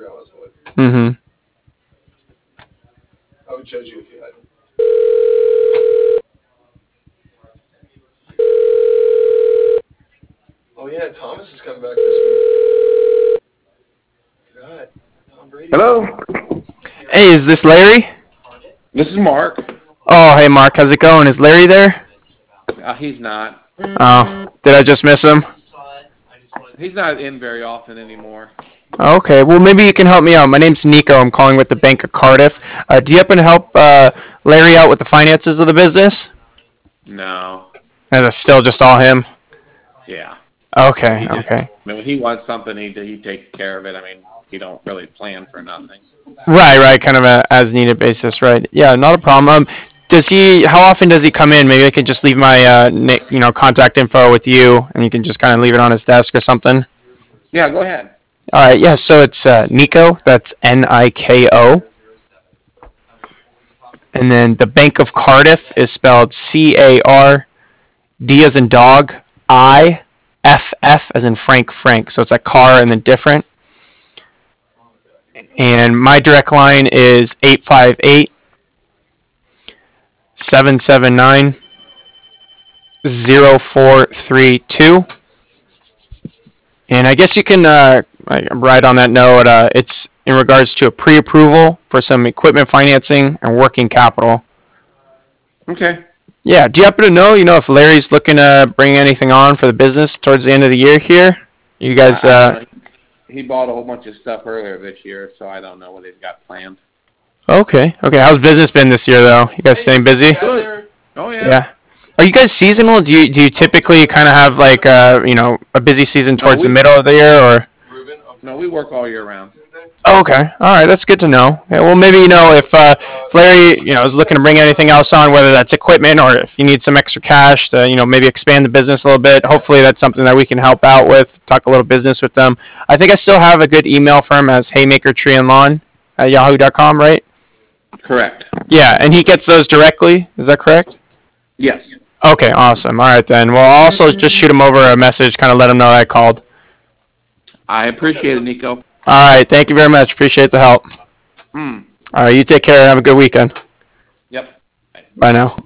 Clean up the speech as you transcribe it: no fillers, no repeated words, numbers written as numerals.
Mm-hmm. Hello, Hey, is this Larry? this is Mark. Oh, hey Mark, how's it going? Is Larry there? He's not. Oh, did I just miss him? He's not in very often anymore. Okay, well maybe you can help me out. My name's Nico. I'm calling with the Bank of Cardiff. Do you happen to help Larry out with the finances of the business? No. Is it still just all him? Yeah. Okay, He just. okay. I mean, when he wants something, he takes care of it. I mean, he don't really plan for nothing. Right, right, kind of a as needed basis, right? Yeah, not a problem. Does he? How often does he come in? Maybe I could just leave my contact info with you, and you can just kind of leave it on his desk or something. Yeah, go ahead. All right, yeah. So it's Nico. That's Niko, and then the Bank of Cardiff is spelled CARD as in dog, IFF as in Frank. So it's like car and then different. And my direct line is 858-779-0432. And I guess you can write on that note. It's in regards to a pre-approval for some equipment financing and working capital. Okay. Yeah. Do you happen to know, if Larry's looking to bring anything on for the business towards the end of the year here? You guys. I don't know. He bought a whole bunch of stuff earlier this year, so I don't know what he's got planned. Okay. Okay. How's business been this year, though? You guys staying busy? Good. Oh yeah. Yeah. Are you guys seasonal? Do you typically kind of have like a busy season No, towards the middle of the year or? no, we work all year round. Oh, okay. All right. That's good to know. Okay, well, maybe if Larry is looking to bring anything else on, whether that's equipment or if you need some extra cash to maybe expand the business a little bit. Hopefully, that's something that we can help out with. Talk a little business with them. I think I still have a good email for him as Haymaker Tree and Lawn at yahoo.com, right? Correct. Yeah, and he gets those directly. Is that correct? Yes. Okay, awesome. All right then. Well, I'll also just shoot him over a message, kind of let him know I called. I appreciate it, Nico. All right. Thank you very much. Appreciate the help. Hmm. All right. You take care and have a good weekend. Yep. Bye now.